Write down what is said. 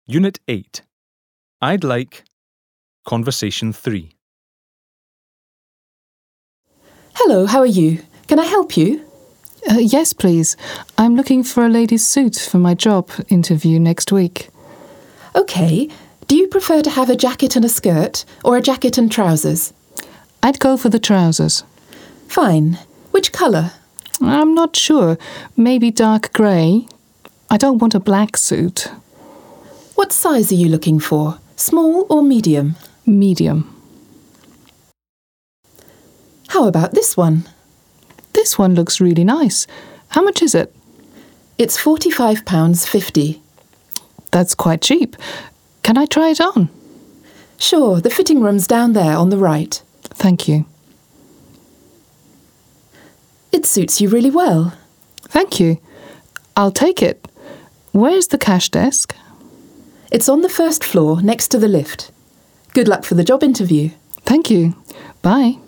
Unit 8. I'd like Conversation 3. Hello, how are you? Can I help you? Yes, please. I'm looking for a lady's suit for my job interview next week. OK. Do you prefer to have a jacket and a skirt, or a jacket and trousers? I'd go for the trousers. Fine. Which colour? I'm not sure. Maybe dark grey. I don't want a black suit. What size are you looking for? Small or medium? Medium. How about this one? This one looks really nice. How much is it? It's £45.50. That's quite cheap. Can I try it on? Sure, the fitting room's down there on the right. Thank you. It suits you really well. Thank you. I'll take it. Where's the cash desk? It's on the first floor next to the lift. Good luck for the job interview. Thank you. Bye.